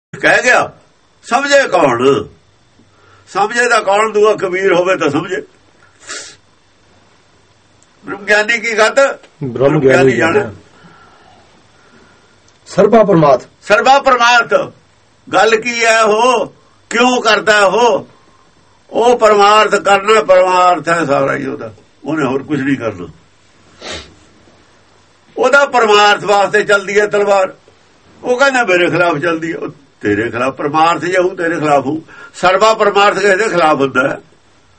ਕਹਿ ਗਿਆ ਸਮਝੇ ਕੌਣ? ਸਮਝੇ ਦਾ ਕੌਣ? ਦੂਆ ਕਬੀਰ ਹੋਵੇ ਤਾਂ ਸਮਝੇ। ਬ੍ਰਹਮ ਗਿਆਨੀ ਕੀ ਗੱਲ? ਬ੍ਰਹਮ ਗਿਆਨੀ ਜਾਣੇ ਸਰਬਾ ਪਰਮਾਰਥ। ਸਰਬਾ ਪਰਮਾਰਥ ਗੱਲ ਕੀ ਹੈ? ਉਹ ਕਿਉਂ ਕਰਦਾ? ਉਹ ਪਰਮਾਰਥ ਕਰਨਾ ਪਰਮਾਰਥ ਹੈ ਸਾਰਾ ਹੀ ਉਹਦਾ। ਉਹਨੇ ਹੋਰ ਕੁਝ ਨਹੀਂ ਕਰਨਾ। ਉਹਦਾ ਪਰਮਾਰਥ ਵਾਸਤੇ ਚੱਲਦੀ ਹੈ ਤਲਵਾਰ। ਉਹ ਕਹਿੰਦਾ ਮੇਰੇ ਖਿਲਾਫ ਚੱਲਦੀ ਹੈ। ਤੇਰੇ ਖਿਲਾਫ ਪਰਮਾਰਥ ਜੇ ਹੋਊ ਤੇਰੇ ਖਿਲਾਫ ਹੋਊ। ਸਰਬਾ ਪਰਮਾਰਥ ਕਿਸੇ ਦੇ ਖਿਲਾਫ ਹੁੰਦਾ ਹੈ।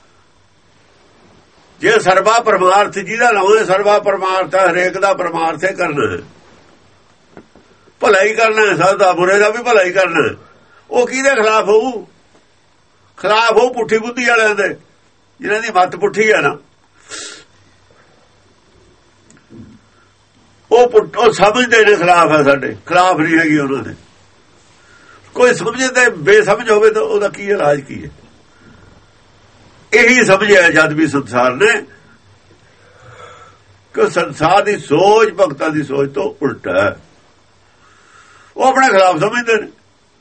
ਜੇ ਸਰਬਾ ਪਰਮਾਰਥ ਜਿਹਦਾ ਲਾਉਂ ਸਰਬਾ ਪਰਮਾਰਥ ਹਰੇਕ ਦਾ ਪਰਮਾਰਥ ਹੈ ਕਰਨਾ ਹੈ। ਭਲਾ ਹੀ ਕਰਨਾ ਹੈ ਸਭ ਦਾ, ਬੁਰੇ ਦਾ ਵੀ ਭਲਾ ਹੀ ਕਰਨਾ ਹੈ। ਉਹ ਕਿਹਦੇ ਖਿਲਾਫ ਹੋਊ? ਖਿਲਾਫ ਹੋਊ ਪੁੱਠੀ ਬੁੱਧੀ ਵਾਲਿਆਂ ਦੇ, ਜਿਹਨਾਂ ਦੀ ਮੱਤ ਪੁੱਠੀ ਹੈ ਨਾ। ਉਹ ਸਮਝਦੇ ਨੇ ਖਿਲਾਫ ਹੈ, ਸਾਡੇ ਖਿਲਾਫ ਨਹੀਂ ਹੈਗੀ ਉਹਨਾਂ ਦੇ। ਕੋਈ ਸਮਝਦੇ ਬੇਸਮਝ ਹੋਵੇ ਤਾਂ ਉਹਦਾ ਕੀ ਇਲਾਜ ਕੀ ਹੈ? ਇਹੀ ਸਮਝਿਆ ਜਦ ਵੀ ਸੰਸਾਰ ਨੇ ਕਿ ਸੰਸਾਰ ਦੀ ਸੋਚ ਭਗਤਾਂ ਦੀ ਸੋਚ ਤੋਂ ਉਲਟਾ ਹੈ। ਉਹ ਆਪਣੇ ਖਿਲਾਫ ਸਮਝਦੇ ਨੇ।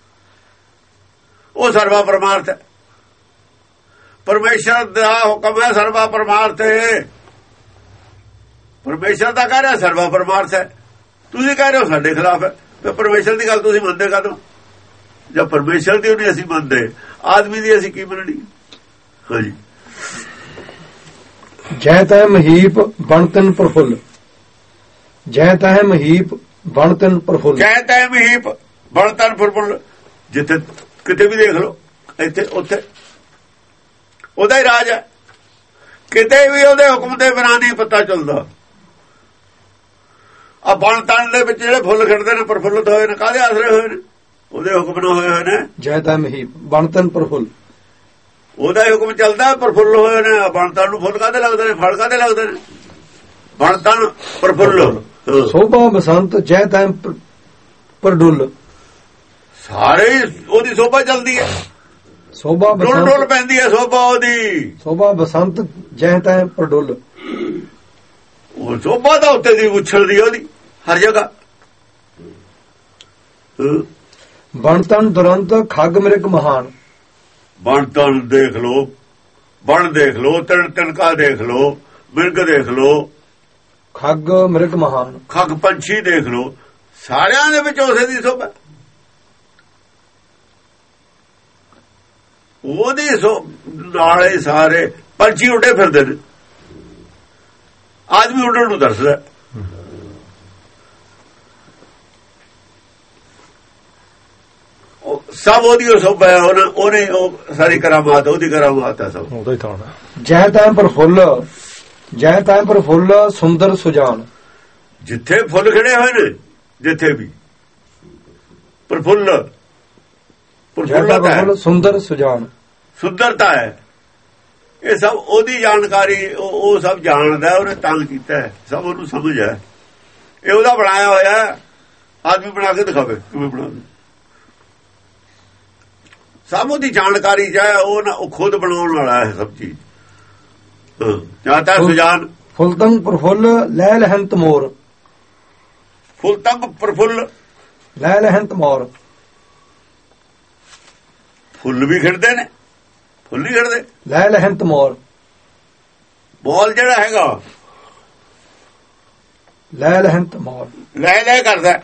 ਉਹ ਸਰਬਾ ਪਰਮਾਰਥ ਹੈ। ਪਰਮੇਸ਼ਰ ਦਾ ਹੁਕਮ ਹੈ ਸਰਬਾ ਪਰਮਾਰਥ ਹੈ। ਪਰਮੇਸ਼ਰ ਦਾ ਕਹਿ ਰਿਹਾ ਸਰਬਾ ਪਰਮਾਰਥ ਹੈ। ਤੁਸੀਂ ਕਹਿ ਰਹੇ ਹੋ ਸਾਡੇ ਖਿਲਾਫ ਹੈ। ਤੇ ਪਰਮੇਸ਼ਰ ਦੀ ਗੱਲ ਤੁਸੀਂ ਮੰਨਦੇ ਕਦੋਂ? ਜਦ ਪਰਮੇਸ਼ਰ ਦੀ ਨਹੀਂ ਅਸੀਂ ਮੰਨਦੇ, ਆਦਮੀ ਦੀ ਅਸੀਂ ਕੀ ਮੰਨਣੀ? ਹਾਂਜੀ। ਜੈ ਤੈ ਮਹੀਪ ਬਣਤਨ ਪ੍ਰਫੁੱਲ। ਜੈ ਤੈ ਮਹੀਪ ਬਣਤਨ ਪ੍ਰਫੁੱਲ। ਜੈ ਤੈ ਮਹੀਪ ਬਣਤਨ ਪ੍ਰਫੁੱਲ। ਜਿੱਥੇ ਕਿਤੇ ਵੀ ਦੇਖ ਲਓ, ਇੱਥੇ ਉੱਥੇ ਉਹਦਾ ਹੀ ਰਾਜ ਹੈ। ਕਿਤੇ ਵੀ ਉਹਦੇ ਹੁਕਮ ਦੇ ਬਿਨਾਂ ਨਹੀਂ ਪਤਾ ਚੱਲਦਾ। ਆ ਬਣਤਨ ਦੇ ਵਿੱਚ ਜਿਹੜੇ ਫੁੱਲ ਖਿੜਦੇ ਨੇ ਪ੍ਰਫੁੱਲਤ ਹੋਏ ਨੇ, ਕਾਹਦੇ ਆਸਰੇ ਹੋਏ ਨੇ? ਉਹਦੇ ਹੁਕਮ ਨਾਲ ਹੋਏ ਹੋਏ ਨੇ। ਜੈ ਤੈ ਮਹੀਪ ਬਣਤਨ ਪ੍ਰਫੁੱਲ। ਉਹਦਾ ਹੀ ਹੁਕਮ ਚੱਲਦਾ, ਪ੍ਰਫੁੱਲ ਹੋਏ ਨੇ। ਬਣਤਨ ਨੂੰ ਫੁੱਲ ਕਾਹਦੇ ਲੱਗਦੇ ਨੇ? ਫਲ ਕਾਹਦੇ ਲੱਗਦੇ ਨੇ? ਬਣਤਨ ਪ੍ਰਫੁੱਲ। ਸੋਭਾ ਬਸੰਤ ਜੈ ਤੈ ਪ੍ਰਡੁੱਲ। ਸਾਰੇ ਉਹਦੀ ਸੋਭਾ ਚੱਲਦੀ ਹੈ। ਸੋਭਾ ਡੁੱਲ ਪੈਂਦੀ ਹੈ ਸੋਭਾ ਉਹਦੀ। ਸੋਭਾ ਬਸੰਤ ਜੈ ਤੈ ਪ੍ਰਡੁੱਲ। ਉਹ ਸੋਭਾ ਦਾ ਉੱਤੇ ਦੀ ਉਛਲਦੀ ਉਹਦੀ ਹਰ ਜਗ੍ਹਾ। ਬਣਤਨ ਦੁਰੰਤ ਖੱਗ ਮਿਰਗ ਮਹਾਨ। ਬਣਤਨ ਦੇਖ ਲੋ, ਬਣ ਦੇਖ ਲੋ, ਤਿਣਕਾ ਦੇਖ ਲੋ, ਮਿਰਗ ਦੇਖ ਲੋ, ਖੱਗ ਮਿਰਗ ਮਹਾਨ, ਖੱਗ ਪੰਛੀ ਦੇਖ ਲੋ। ਸਾਰਿਆਂ ਦੇ ਵਿੱਚ ਉਸੇ ਦੀ ਸੋਭਾ। ਉਹਦੀ ਨਾਲੇ ਸਾਰੇ ਪੰਛੀ ਉੱਡੇ ਫਿਰਦੇ ਨੇ। ਆਦਮੀ ਉੱਡਣ ਨੂੰ ਦੱਸਦਾ। ਸਭ ਉਹਦੀ ਸੋਭਾ ਹੈ। ਉਹਨੇ ਉਹ ਸਾਰੀ ਕਰਾਮਾਤ ਉਹਦੀ ਕਰਾਮਾਤ ਹੈ ਸਭ ਉਹਦਾ ਹੀ ਥਾਂ। ਜੈ ਤੈ ਪ੍ਰਫੁੱਲ। ਜੈ ਤੈ ਪ੍ਰਫੁੱਲ ਸੁੰਦਰ ਸੁਜਾਨ। ਜਿੱਥੇ ਫੁੱਲ ਖਿੜੇ ਹੋਏ ਨੇ, ਜਿੱਥੇ ਵੀ ਪ੍ਰਫੁੱਲ ਸੁੰਦਰ ਸੁਜਾਨ। ਸੁੰਦਰਤਾ ਹੈ। ਇਹ ਸਭ ਉਹਦੀ ਜਾਣਕਾਰੀ। ਉਹ ਸਭ ਜਾਣਦਾ। ਉਹਨੇ ਤੰਗ ਕੀਤਾ ਹੈ। ਸਭ ਉਹਨੂੰ ਸਮਝ ਹੈ। ਇਹ ਉਹਦਾ ਬਣਾਇਆ ਹੋਇਆ। ਆਦਮੀ ਬਣਾ ਕੇ ਦਿਖਾਵੇ ਕਿਵੇਂ ਬਣਾਵੇ। ਸਭ ਉਹਦੀ ਜਾਣਕਾਰੀ ਚਾਹੇ ਉਹ ਖੁਦ ਬਣਾਉਣ ਵਾਲਾ ਹੈ ਸਭ ਚੀਜ਼। ਚਾਹਤਾ ਸੁਜਾਨ। ਫੁੱਲਤੰਗ ਪ੍ਰਫੁੱਲ ਲੈ ਲਹੰਤ ਮੋਰ। ਫੁੱਲਤੰਗ ਪ੍ਰਫੁੱਲ ਲੈ ਲਹੰਤ ਮੋਰ। ਫੁੱਲ ਵੀ ਖਿੜਦੇ ਨੇ, ਫੁੱਲ ਨਹੀਂ ਖਿੜਦੇ। ਲੈ ਲਹੰਤ ਮੋਰ। ਬੋਲ ਜਿਹੜਾ ਹੈਗਾ ਲੈ ਲਹੰਤ ਮੋਰ, ਲੈ ਕਰਦਾ।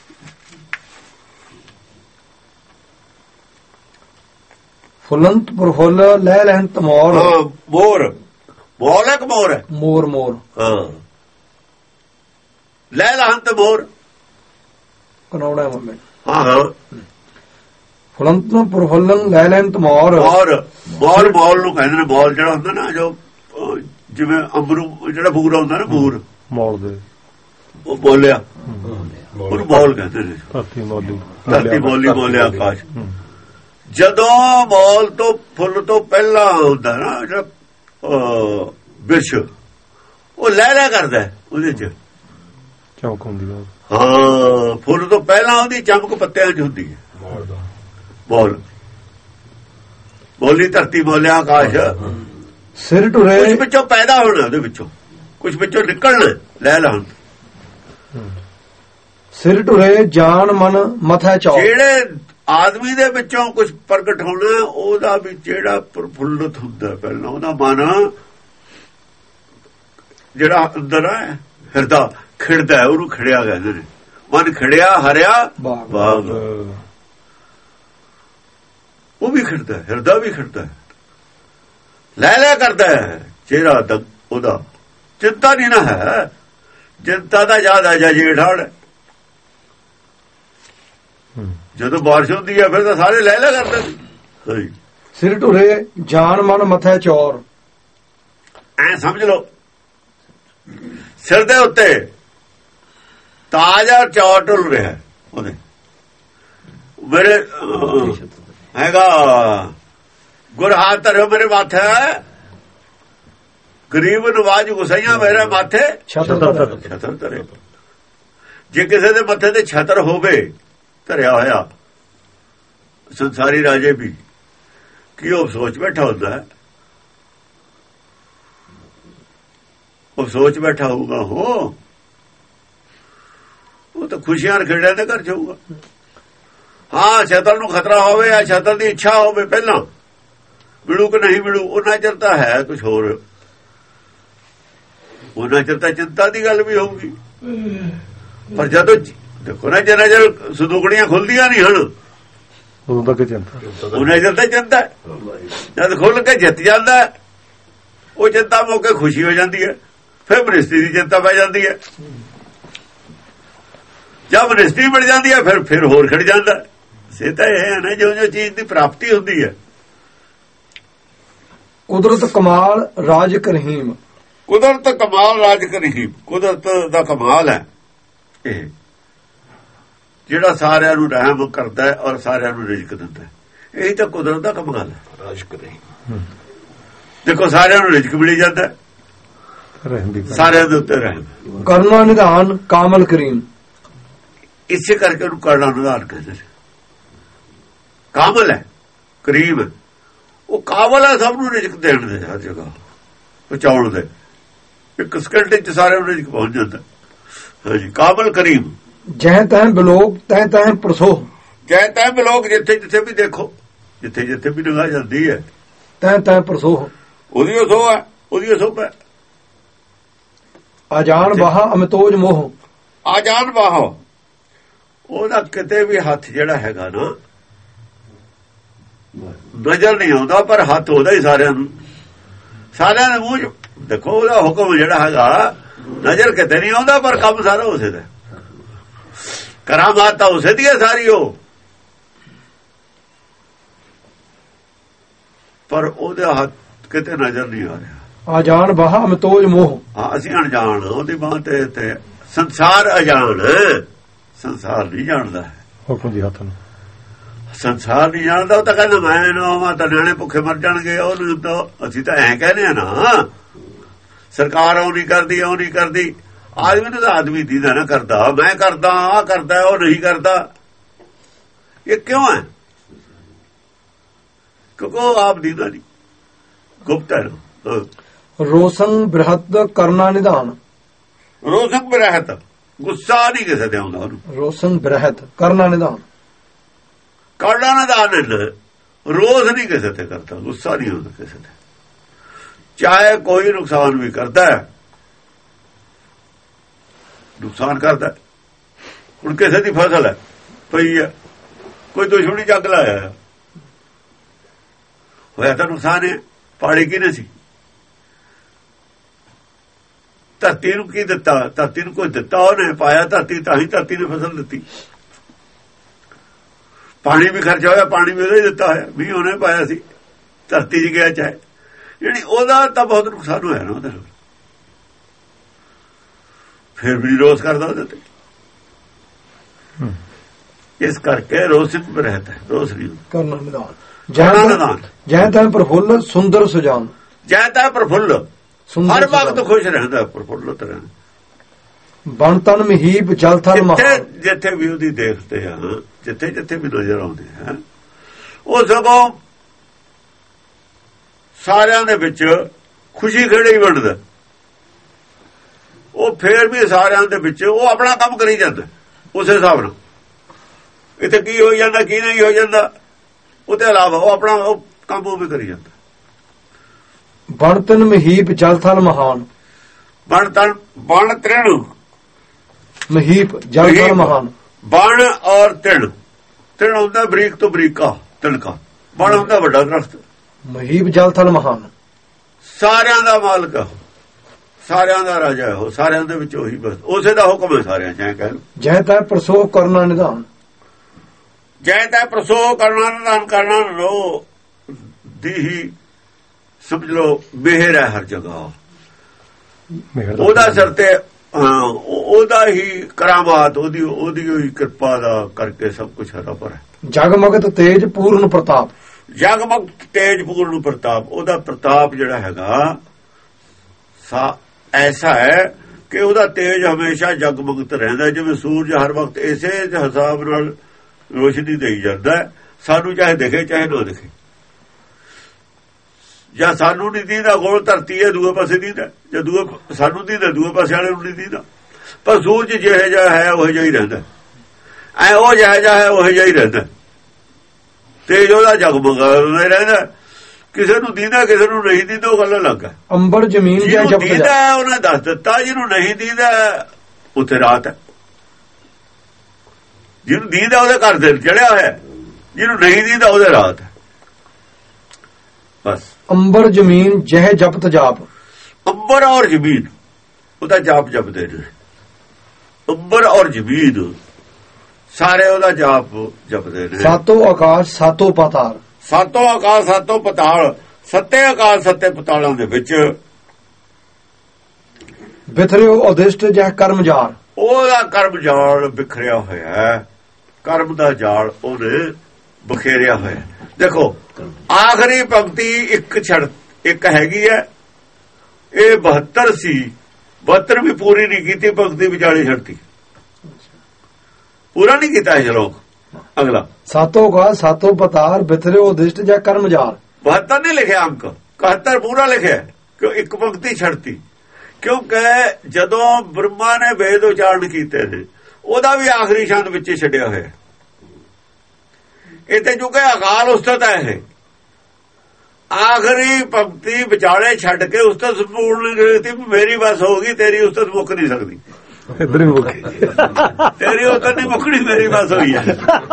ਫੁੱਲੰਤ ਪ੍ਰਫੁੱਲ ਲੈ ਲਹੰਤ ਮੋਰ। ਮੋਰ ਬੋਲ ਇੱਕ ਮੋਰ ਹੈ। ਮੋਰ ਮੋਰ ਲੈ ਲਹੰਤ ਮੋਰ ਕਨੌੜਾ ਮੰਮੇ। ਹਾਂ ਫੁੱਲੰਤ ਪ੍ਰਫੁੱਲਨ ਲੈ ਲਹੰਤ ਮੋਰ। ਬੋਲ ਨੂੰ ਕਹਿੰਦੇ ਨੇ। ਬੋਲ ਜਿਹੜਾ ਹੁੰਦਾ ਨਾ, ਜੋ ਜਿਵੇਂ ਅੰਬਰੂ ਜਿਹੜਾ ਬੂਰਾ ਹੁੰਦਾ ਨਾ, ਬੂਰ ਮੋਲ ਦੇ ਉਹ ਬੋਲਿਆ, ਉਹਨੂੰ ਬੋਲ ਕਹਿੰਦੇ ਨੇ। ਧਰਤੀ ਬੋਲੀ ਬੋਲਿਆ ਆਕਾਸ਼। ਜਦੋਂ ਬੋਲ ਤੋਂ ਫੁੱਲ ਤੋਂ ਪਹਿਲਾਂ ਹੁੰਦਾ ਨਾ ਜਿਹੜਾ ਬਿਰਛ, ਉਹ ਲੈ ਕਰਦਾ ਉਹਦੇ ਚ ਚਮਕ ਹੁੰਦੀ ਹੈ। ਹਾਂ, ਫੁੱਲ ਤੋਂ ਪਹਿਲਾਂ ਉਹਦੀ ਚਮਕ ਪੱਤਿਆਂ ਚ ਹੁੰਦੀ ਹੈ। ਬੋਲ ਬੋਲੀ ਧਰਤੀ ਬੋਲਿਆ ਆਕਾਸ਼। ਸਿਰ ਟੁਰੇ ਕੁਝ ਵਿੱਚੋਂ ਪੈਦਾ ਹੋਣਾ, ਉਹਦੇ ਵਿੱਚੋਂ ਕੁਝ ਵਿੱਚੋਂ ਨਿਕਲਣਾ। ਲੈ ਲਾਂ ਸਿਰ ਟੁਰੇ ਜਾਨ ਮਨ ਮਥਾ ਚੌਕ। ਜਿਹੜੇ ਆਦਮੀ ਦੇ ਵਿੱਚੋਂ ਕੁਝ ਪ੍ਰਗਟ ਹੋਣਾ, ਉਹਦਾ ਵੀ ਜਿਹੜਾ ਪ੍ਰਫੁੱਲਤ ਹੁੰਦਾ ਪਹਿਲਾਂ ਉਹਦਾ ਮਨ ਜਿਹੜਾ ਅੰਦਰ ਹੈ ਹਿਰਦਾ ਖਿੜਦਾ, ਉਹਨੂੰ ਖਿੜਿਆ ਕਹਿੰਦੇ ਨੇ। ਮਨ ਖਿੜਿਆ ਹਰਿਆ ਬਾਗ, ਉਹ ਵੀ ਖਿੜਦਾ, ਹਿਰਦਾ ਵੀ ਖਿੜਦਾ, ਲੈ ਕਰਦਾ ਹੈ ਚਿਹਰਾ ਦਾ ਉਹਦਾ। ਚਿੰਤਾ ਨਹੀਂ ਨਾ ਹੈ, ਚਿੰਤਾ ਦਾ ਯਾਦ ਆ ਜਾ ਜੇਠਾੜ। ਜਦੋਂ ਬਾਰਿਸ਼ ਹੁੰਦੀ ਹੈ ਫਿਰ ਤਾਂ ਸਾਰੇ ਲੈ ਕਰਦੇ ਸੀ। ਸਿਰ ਢੁਰੇ ਜਾਨ ਮਨ ਮੱਥੇ ਚੌਰ, ਐ ਸਮਝ ਲਓ ਸਿਰ ਦੇ ਉੱਤੇ ਤਾਜ ਔਰ ਚੌਰ ਢੁੱਲ ਰਿਹਾ ਉਹਦੇ। ਮੇਰੇ ਹੈਗਾ ਗੁਰ ਹਾਥ ਧਰਿਓ ਮੇਰੇ ਮਾਥੇ, ਗਰੀਬ ਨਵਾਜ ਗੁਸਾਈਆਂ ਮੇਰੇ ਮਾਥੇ ਛਤਰ ਧਰੇ। ਜੇ ਕਿਸੇ ਦੇ ਮੱਥੇ ਤੇ ਛਤਰ ਹੋਵੇ ਧਰਿਆ ਹੋਇਆ, ਸੰਸਾਰੀ ਰਾਜੇ ਵੀ ਕੀ ਉਹ ਸੋਚ ਬੈਠਾ ਹੁੰਦਾ ਹੈ, ਉਹ ਸੋਚ ਬੈਠਾ ਹੋਊਗਾ ਉਹ ਤਾਂ ਖੁਸ਼ੀਆਂ ਖੇੜਿਆਂ ਦੇ ਘਰ ਜਾਊਗਾ। ਹਾਂ ਛਤਰ ਨੂੰ ਖਤਰਾ ਹੋਵੇ ਜਾਂ ਛਤਰ ਦੀ ਇੱਛਾ ਹੋਵੇ ਪਹਿਲਾਂ ਮਿਲੂ ਕਿ ਨਹੀਂ ਮਿਲੂ, ਉਹਨਾਂ ਚਿਰ ਤਾਂ ਹੈ ਕੁਛ ਹੋਰ, ਉਹਨਾਂ ਚਿਰ ਤਾਂ ਚਿੰਤਾ ਦੀ ਗੱਲ ਵੀ ਹੋਊਗੀ। ਪਰ ਜਦੋਂ ਦੇਖੋ ਨਾ ਜਰਾ ਜਰ ਸੁਦੂਕੜੀਆਂ ਖੁੱਲਦੀਆਂ ਨਹੀਂ ਹਨ ਉਦੋਂ ਤੱਕ ਚਿੰਤਾ, ਉਹਨਾਂ ਚਿਰ ਤਾਂ ਚਿੰਤਾ। ਜਦ ਖੁੱਲ ਕੇ ਜਿੱਤ ਜਾਂਦਾ ਉਹ ਚਿੰਤਾ ਮੌਕੇ ਖੁਸ਼ੀ ਹੋ ਜਾਂਦੀ ਹੈ, ਫਿਰ ਮਨਿਸਤੀ ਦੀ ਚਿੰਤਾ ਪੈ ਜਾਂਦੀ ਹੈ। ਜਦ ਮਨਿਸਤੀ ਮਿਲ ਜਾਂਦੀ ਹੈ ਫਿਰ ਹੋਰ ਖੜ ਜਾਂਦਾ। ਸੇ ਤਾਂ ਇਹ ਹੈ ਨਾ ਜੋ ਚੀਜ਼ ਦੀ ਪ੍ਰਾਪਤੀ ਹੁੰਦੀ ਹੈ। ਕੁਦਰਤ ਕਮਾਲ ਰਾਜ ਕਰਹੀਮ, ਕੁਦਰਤ ਕਮਾਲ ਰਾਜ ਕਰਹੀਮ, ਕੁਦਰਤ ਦਾ ਕਮਾਲ ਹੈ ਇਹ, ਜਿਹੜਾ ਸਾਰਿਆਂ ਨੂੰ ਰਹਿਮ ਕਰਦਾ ਹੈ ਔਰ ਸਾਰਿਆਂ ਨੂੰ ਰਿਜ਼ਕ ਦਿੰਦਾ ਹੈ। ਇਹੀ ਤਾਂ ਕੁਦਰਤ ਦਾ ਕਮਾਲ ਹੈ, ਰਾਜ ਕਰਹੀਮ। ਦੇਖੋ ਸਾਰਿਆਂ ਨੂੰ ਰਿਜ਼ਕ ਮਿਲ ਜਾਂਦਾ, ਸਾਰਿਆਂ ਦੇ ਉੱਤੇ ਰਹਿਮ। ਕਰਨਾ ਨਿਧਾਨ ਕਾਮਲ ਕਰੀਮ, ਇਸੇ ਕਰਕੇ ਉਹਨੂੰ ਕਰਨਾ ਨਿਧਾਨ ਕਹਿੰਦੇ ਨੇ। ਕਾਮਲ ਹੈ, ਕਰੀਮ ਹੈ, ਉਹ ਕਾਬਲ ਹੈ ਸਭ ਨੂੰ ਰਿਜ਼ਕ ਦੇਣ ਦੇ, ਹਰ ਜਗ੍ਹਾ ਪਹੁੰਚਾਉਣ ਦੇ। ਇੱਕ ਸਕਿੰਟ ਚ ਸਾਰਿਆਂ ਨੂੰ ਰਿਜ਼ਕ ਪਹੁੰਚ ਜਾਂਦਾ। ਹਾਂਜੀ, ਕਾਬਲ ਕਰੀਮ। ਜੈ ਤੈ ਬਲੋਕ ਤੈ ਤੈ ਪ੍ਰਸੋਹ, ਜੈ ਤੈ ਬਲੋਕ, ਜਿੱਥੇ ਜਿੱਥੇ ਵੀ ਦੇਖੋ, ਜਿੱਥੇ ਜਿੱਥੇ ਵੀ ਨਿਗਾਹ ਜਾਂਦੀ ਹੈ ਤੈ ਤੈ ਪ੍ਰਸੋਹ, ਉਹਦੀ ਸੋਹ ਹੈ, ਉਹਦੀ ਸੋਹ ਹੈ। ਆਜਾਨ ਬਾਹਾ ਅਮਤੋਜ ਮੋਹ, ਆਜਾਨ ਬਾਹਾ, ਉਹਦਾ ਕਿਤੇ ਵੀ ਹੱਥ ਜਿਹੜਾ ਹੈਗਾ ਨਾ ਨਜ਼ਰ ਨਹੀਂ ਆਉਂਦਾ, ਪਰ ਹੱਥ ਉਹਦਾ ਹੀ ਸਾਰਿਆਂ ਨੂੰ, ਸਾਰਿਆਂ ਦੇ ਮੂੰਹ ਚ ਦੇਖੋ ਉਹਦਾ ਹੁਕਮ ਜਿਹੜਾ ਹੈਗਾ ਨਜ਼ਰ ਕਿਤੇ ਨਹੀਂ ਆਉਂਦਾ, ਪਰ ਕੰਮ ਸਾਰਾ ਉਸੇ ਦਾ। ਕਰਾਮਾਤ ਤਾਂ ਉਸੇ ਦੀ ਹੈ ਸਾਰੀ ਉਹ, ਪਰ ਉਹਦਾ ਹੱਥ ਕਿਤੇ ਨਜ਼ਰ ਨਹੀਂ ਆ ਰਿਹਾ। ਆਜਾਨ ਬਾਹਾ ਅਮਤੋਜ ਮੋਹ, ਹਾਂ ਅਸੀਂ ਅਣਜਾਣ, ਉਹਦੀ ਬਾਂਹ ਤੇ ਸੰਸਾਰ ਅਜਾਣ, ਸੰਸਾਰ ਨਹੀਂ ਜਾਣਦਾ ਹੁਕਮ ਦੀ ਹੱਥ ਨੂੰ, ਸੰਸਾਰ ਨਹੀਂ ਜਾਣਦਾ। ਉਹ ਤਾਂ ਕਹਿੰਦਾ ਮੈਂ ਤਾਂ ਨਿਆਣੇ ਭੁੱਖੇ ਮਰ ਜਾਣਗੇ, ਉਹਨੂੰ ਤਾਂ ਅਸੀਂ ਤਾਂ ਐਂ ਕਹਿੰਦੇ ਆ ਨਾ, ਸਰਕਾਰ ਉਹ ਨਹੀਂ ਕਰਦੀ, ਉਹ ਨਹੀਂ ਕਰਦੀ। ਆਦਮੀ ਨੂੰ ਤਾਂ ਆਦਮੀ ਦੀਦਾ ਨਾ ਕਰਦਾ, ਮੈਂ ਕਰਦਾ, ਆਹ ਕਰਦਾ, ਉਹ ਨਹੀਂ ਕਰਦਾ। ਇਹ ਕਿਉਂ ਹੈ? ਕਿਉਂਕਿ ਉਹ ਆਪ ਦੀਦਾ ਨਹੀਂ, ਗੁਪਤ ਹੈ। ਰੋਸ਼ਨ ਬ੍ਰਹਤ ਕਰਨਾ ਨਿਧਾਨ, ਰੋਸ਼ਨ ਬ੍ਰਹਤ, ਗੁੱਸਾ ਨਹੀਂ ਕਿਸੇ ਤੇ ਆਉਂਦਾ ਉਹਨੂੰ। ਰੋਸ਼ਨ ਬ੍ਰਹਤ ਕਰਨਾ ਨਿਧਾਨ, ਕਰਨਾ ਨਿਧਾਨ, ਰੋਜ਼ ਨਹੀਂ ਕਿਸੇ ਤੇ ਕਰਦਾ, ਗੁੱਸਾ ਨਹੀਂ ਹੁੰਦਾ ਕਿਸੇ ਤੇ, ਚਾਹੇ ਕੋਈ ਨੁਕਸਾਨ ਵੀ ਕਰਦਾ ਹੈ, ਨੁਕਸਾਨ ਕਰਦਾ। ਹੁਣ ਕਿਸੇ ਦੀ ਫਸਲ ਹੈ ਪਈ ਹੈ, ਕੋਈ ਦੁਸ਼ਮਣੀ ਚੱਕ ਲਾਇਆ, ਹੋਇਆ ਤਾਂ ਨੁਕਸਾਨ ਹੈ। ਪਾੜੀ ਕਿਹਨੇ ਸੀ? ਧਰਤੀ ਨੂੰ ਕੀ ਦਿੱਤਾ? ਧਰਤੀ ਨੂੰ ਕੋਈ ਦਿੱਤਾ ਉਹਨੇ, ਪਾਇਆ ਧਰਤੀ, ਤਾਂ ਹੀ ਧਰਤੀ ਨੇ ਫਸਲ ਦਿੱਤੀ। ਪਾਣੀ ਵੀ ਖਰਚਾ ਹੋਇਆ, ਪਾਣੀ ਵੀ ਉਹਦਾ ਹੀ ਦਿੱਤਾ ਹੋਇਆ, ਵੀ ਉਹਨੇ ਪਾਇਆ ਸੀ, ਧਰਤੀ 'ਚ ਗਿਆ ਚਾਹੇ, ਜਿਹੜੀ ਉਹਦਾ ਤਾਂ ਬਹੁਤ ਨੁਕਸਾਨ ਹੋਇਆ ਨਾ ਉਹਦੇ ਨਾਲ, ਫਿਰ ਵੀ ਰੋਸ ਕਰਦਾ ਉਹਦੇ ਤੇ। ਇਸ ਕਰਕੇ ਰੋਸ ਰਹਿਤਾ ਹੈ, ਰੋਸ ਨਹੀਂ ਕਰਨਾ ਨਿਧਾਨ। ਜੈ ਤੈ ਪ੍ਰਫੁੱਲ ਸੁੰਦਰ ਸੁਜਾਨ, ਜੈ ਤੈ ਪ੍ਰਫੁੱਲ, ਹਰ ਵਕਤ ਖੁਸ਼ ਰਹਿੰਦਾ, ਪ੍ਰਫੁੱਲਤ ਰਹਿੰਦਾ। ਬਣ ਤਨ ਮਹੀਪ ਜਲ ਥਲ ਮਹਾ, ਜਿੱਥੇ ਵੀ ਉਹਦੀ ਦੇਖਦੇ ਆ, ਜਿੱਥੇ ਜਿੱਥੇ ਵੀ ਨਜ਼ਰ ਆਉਂਦੇ ਆ, ਉਹ ਸਗੋਂ ਸਾਰਿਆਂ ਦੇ ਵਿੱਚ ਖੁਸ਼ੀ ਖੇੜੇ ਹੀ ਵੰਡਦਾ। ਉਹ ਫੇਰ ਵੀ ਸਾਰਿਆਂ ਦੇ ਵਿੱਚ ਉਹ ਆਪਣਾ ਕੰਮ ਕਰੀ ਜਾਂਦਾ, ਉਸੇ ਹਿਸਾਬ ਨਾਲ ਇੱਥੇ ਕੀ ਹੋ ਜਾਂਦਾ ਕੀ ਨਹੀਂ ਹੋ ਜਾਂਦਾ, ਉਹਦੇ ਇਲਾਵਾ ਉਹ ਆਪਣਾ ਉਹ ਕੰਮ ਉਹ ਵੀ ਕਰੀ ਜਾਂਦਾ। ਬਣਤਨ ਮਹੀਪ ਜਲ ਥਲ ਮਹਾਨ, ਬਣ ਤ੍ਰਿਣ ਮਹੀਪ ਜਲ ਥਲ ਮਹਾਨ। ਬਣ ਔਰ ਤ੍ਰਿਣ ਹੁੰਦਾ ਬਰੀਕ ਤੋਂ ਬਰੀਕਾ ਤਿਣਕਾ, ਬਣ ਹੁੰਦਾ ਵੱਡਾ ਦਰਖਤ, ਮਹੀਪ ਜਲ ਥਲ ਮਹਾਨ। ਸਾਰਿਆਂ ਦਾ ਮਾਲਕ, ਸਾਰਿਆਂ ਦਾ ਰਾਜਾ, ਉਹ ਸਾਰਿਆਂ ਦੇ ਵਿੱਚ ਉਹੀ ਬਸ ਉਸੇ ਦਾ ਹੁਕਮ ਹੈ ਸਾਰਿਆਂ ਚ। ਕਹਿ ਜੈ ਤੈ ਪ੍ਰਸੋਹ ਕਰਨਾ ਨਿਧਾਨ, ਜੈ ਤੈ ਪ੍ਰਸੋਹ ਕਰਨਾ ਨਿਧਾਨ ਕਰਨਾ ਲੋ ਦੀ ਹੀ ਸਮਝ ਲੋ ਮਿਹਰ ਹੈ ਹਰ ਜਗ੍ਹਾ, ਉਹਦਾ ਸਿਰ ਤੇ ਉਹਦਾ ਹੀ ਕਰਾਮਾਤ, ਉਹਦੀ ਹੀ ਕਿਰਪਾ ਦਾ ਕਰਕੇ ਸਭ ਕੁਝ ਹਰਾ ਪਰ ਹੈ। ਜਗਮਗਤ ਤੇਜ ਪੂਰਨ ਪ੍ਰਤਾਪ, ਜਗਮਗਤ ਤੇਜ ਪੂਰਨ ਪ੍ਰਤਾਪ, ਉਹਦਾ ਪ੍ਰਤਾਪ ਜਿਹੜਾ ਹੈਗਾ ਐਸਾ ਹੈ ਕਿ ਉਹਦਾ ਤੇਜ ਹਮੇਸ਼ਾ ਜਗਮਗਤ ਰਹਿੰਦਾ, ਜਿਵੇਂ ਸੂਰਜ ਹਰ ਵਕਤ ਇਸੇ ਹਿਸਾਬ ਨਾਲ ਰੋਸ਼ਨੀ ਦੇਈ ਜਾਂਦਾ, ਸਾਨੂੰ ਚਾਹੇ ਦਿਖੇ ਚਾਹੇ ਨਾ ਦਿਖੇ। ਜਾਂ ਸਾਨੂੰ ਨਹੀਂ ਦੀਦਾ ਗੋਲ ਧਰਤੀ ਹੈ ਦੂਏ ਪਾਸੇ ਦੀਦਾ, ਜਾਂ ਦੂਏ ਸਾਨੂੰ ਦੀਦਾ ਦੂਏ ਪਾਸੇ ਵਾਲੇ ਨੂੰ ਨਹੀਂ ਦੀਦਾ, ਪਰ ਸੂਰਜ ਜਿਹੋ ਜਿਹਾ ਹੈ ਉਹ ਜਿਹਾ ਹੀ ਰਹਿੰਦਾ, ਐ ਉਹ ਜਿਹੋ ਜਿਹਾ ਹੈ ਉਹ ਜਿਹਾ ਹੀ ਰਹਿੰਦਾ, ਤੇਜ ਉਹਦਾ ਜਗਮਗਾ ਰਹਿੰਦਾ। ਕਿਸੇ ਨੂੰ ਦੀਦਾ ਕਿਸੇ ਨੂੰ ਨਹੀਂ ਦੀਦਾ, ਉਹ ਗੱਲ ਅਲੱਗ ਹੈ। ਅੰਬਰ ਜ਼ਮੀਨ ਜਿਹਨੂੰ ਦੀਦਾ ਉਹਨੇ ਦੱਸ ਦਿੱਤਾ, ਜਿਹਨੂੰ ਨਹੀਂ ਦੀਦਾ ਉੱਥੇ ਰਾਤ ਹੈ। ਜਿਹਨੂੰ ਦੀਦਾ ਉਹਦੇ ਘਰ ਦਿਨ ਚੜਿਆ ਹੋਇਆ, ਜਿਹਨੂੰ ਨਹੀਂ ਦੀਦਾ ਉਹਦੇ ਰਾਤ ਹੈ ਬਸ। ਅੰਬਰ ਜ਼ਮੀਨ ਜਹ ਜਪਤ ਜਾਪ, ਅੰਬਰ ਔਰ ਜ਼ਮੀਨ ਉਹਦਾ ਜਾਪ ਜਪਦੇ ਨੇ। ਅੰਬਰ ਔਰ ਜ਼ਮੀਨ ਸਾਰੇ ਉਹਦਾ ਜਾਪ ਜਪਦੇ ਨੇ। ਸਾਤੋਂ ਆਕਾਸ਼ ਸਾਤੋਂ ਪਾਤਾਲ, ਸਾਤੋਂ ਆਕਾਸ਼ ਸਾਤੋਂ ਪਤਾਲ, ਸੱਤੇ ਆਕਾਸ਼ ਸੱਤੇ ਪਤਾਲਾਂ ਦੇ ਵਿੱਚ ਬਿਖਰਿਓ ਉਦਿਸ਼ਟ ਜਹ ਕਰਮ ਜਾਲ, ਉਹਦਾ ਕਰਮ ਜਾਲ ਬਿਖਰਿਆ ਹੋਇਆ ਹੈ, ਕਰਮ ਦਾ ਜਾਲ ਉਹਨੇ ਬਖੇਰਿਆ ਹੋਇਆ। ਦੇਖੋ ਆਖਰੀ ਪੰਕਤੀ ਇੱਕ ਹੈਗੀ ਹੈ, ਇਹ 72 ਸੀ, 72 ਵੀ ਪੂਰੀ ਨਹੀਂ ਕੀਤੀ, ਪੰਕਤੀ ਵਿਚਾਲੇ ਛੱਡਤੀ, ਪੂਰਾ ਨਹੀਂ ਕੀਤਾ ਇਹ ਸ਼ਲੋਕ। ਅਗਲਾ ਸਾਤੋਂ ਆਕਾਸ਼ ਸਾਤੋਂ ਪਤਾਲ ਬਿਖਰਿਓ ਉਦਿਸ਼ਟ ਜਹ ਕਰਮ ਜਾਲ, 72 ਨਹੀਂ ਲਿਖਿਆ ਅੰਕ, 71 ਪੂਰਾ ਲਿਖਿਆ, ਕਿਉਂ ਇੱਕ ਪੰਕਤੀ ਛੱਡਤੀ, ਕਿਉਂਕਿ ਜਦੋਂ ਬ੍ਰਹਮਾ ਨੇ ਵੇਦ ਉਚਾਰਨ ਕੀਤੇ ਨੇ ਉਹਦਾ ਵੀ ਆਖਰੀ ਸ਼ਬਦ ਵਿੱਚ ਛੱਡਿਆ ਹੋਇਆ। ਇਹ ਤੇ ਜੋ ਕਿ ਅਕਾਲ ਉਸਤਤ ਹੈ, ਇਹ ਆਖਰੀ ਪੰਕਤੀ ਵਿਚਾਲੇ ਛੱਡ ਕੇ ਉਸਤਤ ਸੰਪੂਰਨ ਕੀਤੀ। ਮੇਰੀ ਬਸ ਹੋਗੀ, ਤੇਰੀ ਉਸਤਤ ਮੁੱਕ ਨਹੀਂ ਸਕਦੀ, ਇਧਰ ਹੀ ਮੁੱਕ ਤੇਰੀ ਉਸਤਤ ਨਹੀਂ ਮੁੱਕਣੀ, ਮੇਰੀ ਬਸ ਹੋਈ ਹੈ।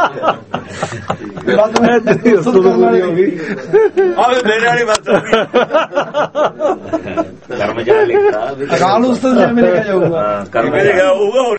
ਮੇਰੇ ਵਾਲੀ ਬਸ ਹੋ ਗਈ, ਕਰਮ ਜਾਲ ਲਿਖਦਾ ਅਕਾਲ ਉਸਤਤ ਜਿਵੇਂ ਲਿਖਿਆ ਜਾਊਗਾ।